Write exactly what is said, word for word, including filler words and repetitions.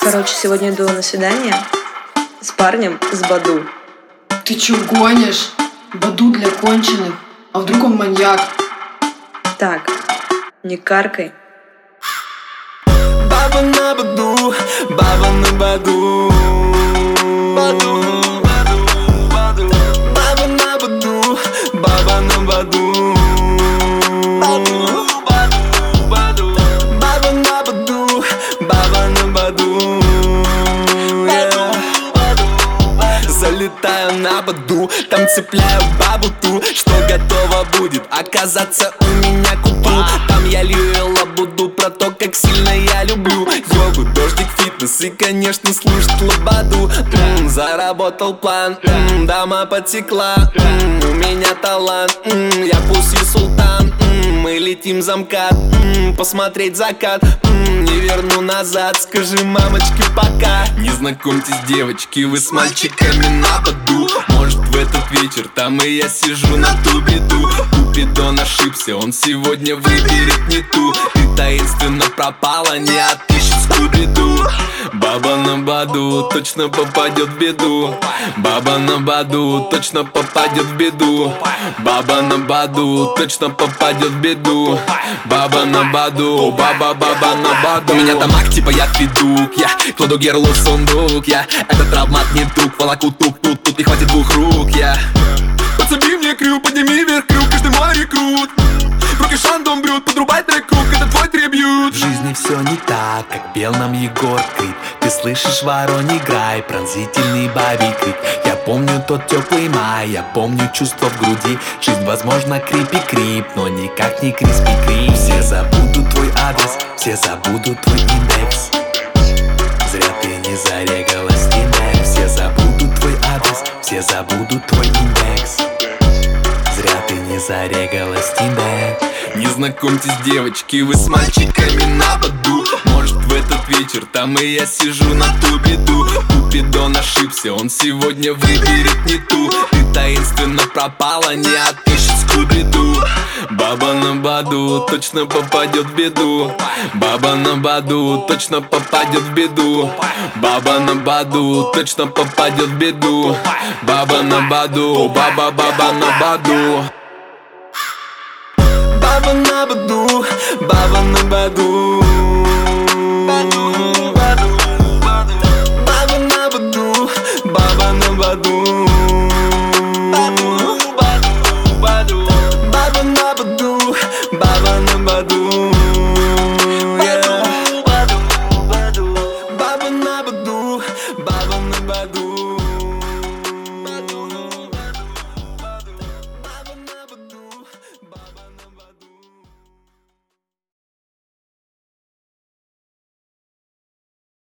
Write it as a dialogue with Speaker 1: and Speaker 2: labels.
Speaker 1: Короче, сегодня иду на свидание с парнем с Баду.
Speaker 2: Ты чё гонишь? Баду для конченых. А вдруг он маньяк?
Speaker 1: Так, не каркай.
Speaker 3: Баба на Баду, баба на Баду. Баду, Баду, Баду. Баба на Баду, баба на Баду. Баду, Баду, Баду. Баба на Баду, баба на Баду. Залетаю на Баду, там цепляю бабу ту, что готова будет оказаться у меня купу. Там я лью лабуду про то, как сильно я люблю йогу, дождик, фитнес и, конечно, слушать лабаду. М-м, заработал план, м-м, дама потекла, м-м, у меня талант, м-м, я пусть и султан. м-м, Мы летим за МКАД, м-м, посмотреть закат, м-м, не верну назад, скажи мамочке пока. Не знакомьтесь, девочки, вы с мальчиками на Баду. Может, в этот вечер там и я сижу на ту беду. Купидон ошибся, он сегодня выберет не ту. Ты таинственно пропала, не отыщет Скуби-Ду. Баба на Баду точно попадет в беду. Баба на Баду точно попадет в беду. Баба на Баду точно попадет в беду. Баба на Баду, баба, баба на Баду. У меня там акт, типа я фидук. Я кладу герлу в сундук. Я этот травмат не друг. Волоку тук-тут, тут не хватит двух рук. Я подсоби мне крюк, подними вверх крюк. Каждый мой рекрут. В руки шандом брют, подрубай трек круг. Это твой трибьют. В жизни все не так, как пел нам Егор Крид. Ты слышишь, вороний грай, пронзительный бабий крик. Я помню тот теплый май, я помню чувство в груди. Жизнь, возможно, крипи-крип, но никак не криспи-крип. Все забудут твой адрес, все забудут твой индекс. Зря ты не зарегалась, индекс. Все забудут твой адрес, все забудут твой индекс. Зря ты не зарегалась, индекс. Не знакомьтесь, девочки, вы с мальчиками на Баду. Может, в этот вечер там и я сижу на ту беду. Купидон ошибся, он сегодня выберет не ту. Ты таинственно пропала, не отыщет Скуби-Ду. Баба на Баду точно попадет в беду. Баба на Баду точно попадет в беду. Баба на Баду точно попадет в беду. Баба на Баду, баба, баба на Баду. Баба на Баду, баба на Баду. Баду.